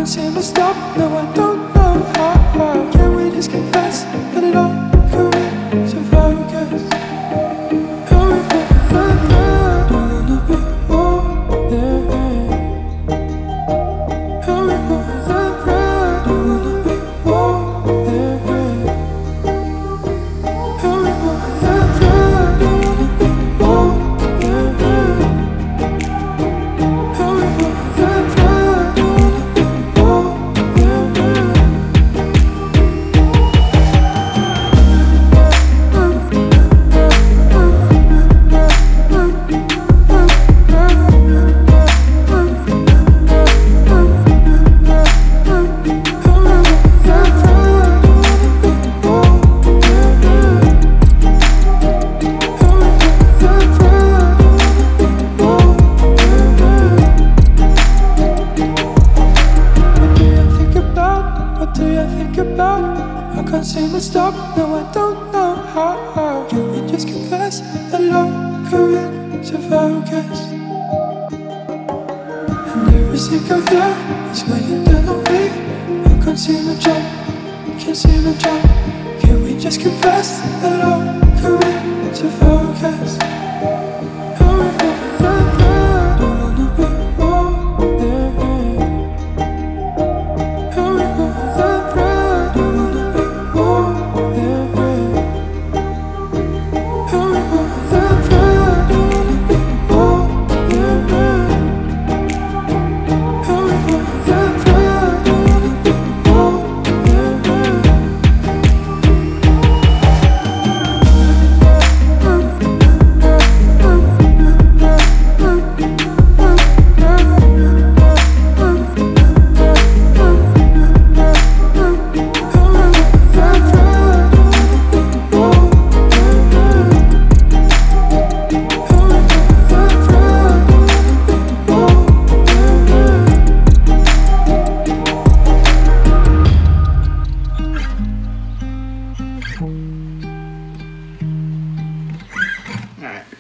can't seem to stop. No, I don't know how. Can we just confess that it all could be so focused? I can't seem to stop, no I don't know how. Can we just confess that it all could be so focused? And every single day is waiting down on me. I can't seem to drop, can't seem to drop. Can we just confess that it all could be so focused? All right.